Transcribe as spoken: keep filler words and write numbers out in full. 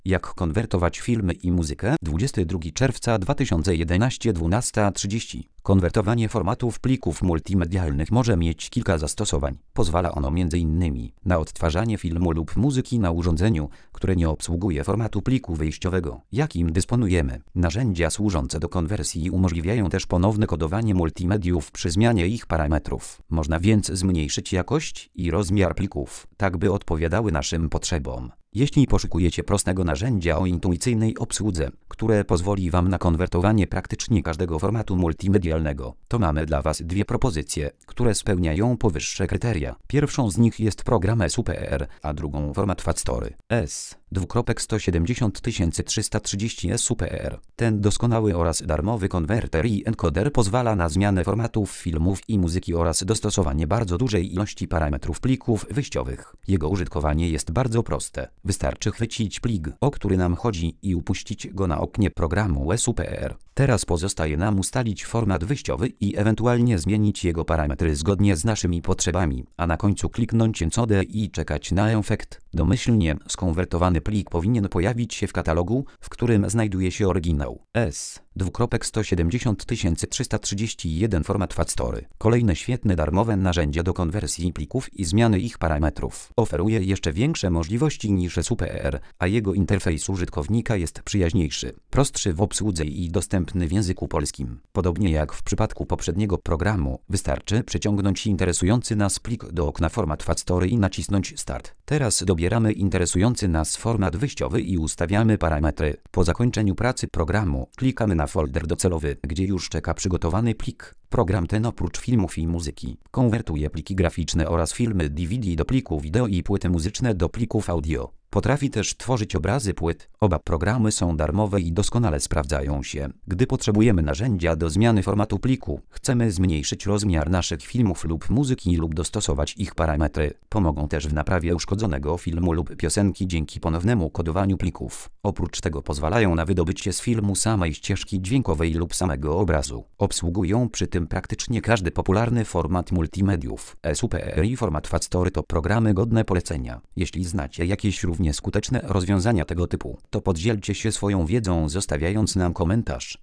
Jak konwertować filmy i muzykę? dwudziestego drugiego czerwca dwa tysiące jedenastego, dwunasta trzydzieści. Konwertowanie formatów plików multimedialnych może mieć kilka zastosowań. Pozwala ono między innymi na odtwarzanie filmu lub muzyki na urządzeniu, które nie obsługuje formatu pliku wyjściowego, jakim dysponujemy. Narzędzia służące do konwersji umożliwiają też ponowne kodowanie multimediów przy zmianie ich parametrów. Można więc zmniejszyć jakość i rozmiar plików, tak by odpowiadały naszym potrzebom. Jeśli poszukujecie prostego narzędzia o intuicyjnej obsłudze, które pozwoli Wam na konwertowanie praktycznie każdego formatu multimedialnego, to mamy dla Was dwie propozycje, które spełniają powyższe kryteria. Pierwszą z nich jest program S U P E R, a drugą format FATStory. S. sto siedemdziesiąt tysięcy trzysta trzydzieści S U P E R. Ten doskonały oraz darmowy konwerter i encoder pozwala na zmianę formatów filmów i muzyki oraz dostosowanie bardzo dużej ilości parametrów plików wyjściowych. Jego użytkowanie jest bardzo proste. Wystarczy chwycić plik, o który nam chodzi, i upuścić go na oknie programu S U P E R. Teraz pozostaje nam ustalić format wyjściowy i ewentualnie zmienić jego parametry zgodnie z naszymi potrzebami, a na końcu kliknąć Encode i czekać na efekt. Domyślnie skonwertowany plik powinien pojawić się w katalogu, w którym znajduje się oryginał. S. sto siedemdziesiąt tysięcy trzysta trzydzieści jeden format FATStory. Kolejne świetne darmowe narzędzie do konwersji plików i zmiany ich parametrów. Oferuje jeszcze większe możliwości niż S U P E R, a jego interfejs użytkownika jest przyjaźniejszy, prostszy w obsłudze i dostępny w języku polskim. Podobnie jak w przypadku poprzedniego programu, wystarczy przeciągnąć interesujący nas plik do okna format FATStory i nacisnąć Start. Teraz dobieramy interesujący nas format wyjściowy i ustawiamy parametry. Po zakończeniu pracy programu klikamy na folder docelowy, gdzie już czeka przygotowany plik. Program ten oprócz filmów i muzyki konwertuje pliki graficzne oraz filmy D V D do plików wideo i płyty muzyczne do plików audio. Potrafi też tworzyć obrazy płyt. Oba programy są darmowe i doskonale sprawdzają się, gdy potrzebujemy narzędzia do zmiany formatu pliku. Chcemy zmniejszyć rozmiar naszych filmów lub muzyki lub dostosować ich parametry. Pomogą też w naprawie uszkodzonego filmu lub piosenki dzięki ponownemu kodowaniu plików. Oprócz tego pozwalają na wydobycie z filmu samej ścieżki dźwiękowej lub samego obrazu. Obsługują przy tym praktycznie każdy popularny format multimediów. S U P E R i format FATStory to programy godne polecenia. Jeśli znacie jakieś równie skuteczne rozwiązania tego typu, to podzielcie się swoją wiedzą, zostawiając nam komentarz.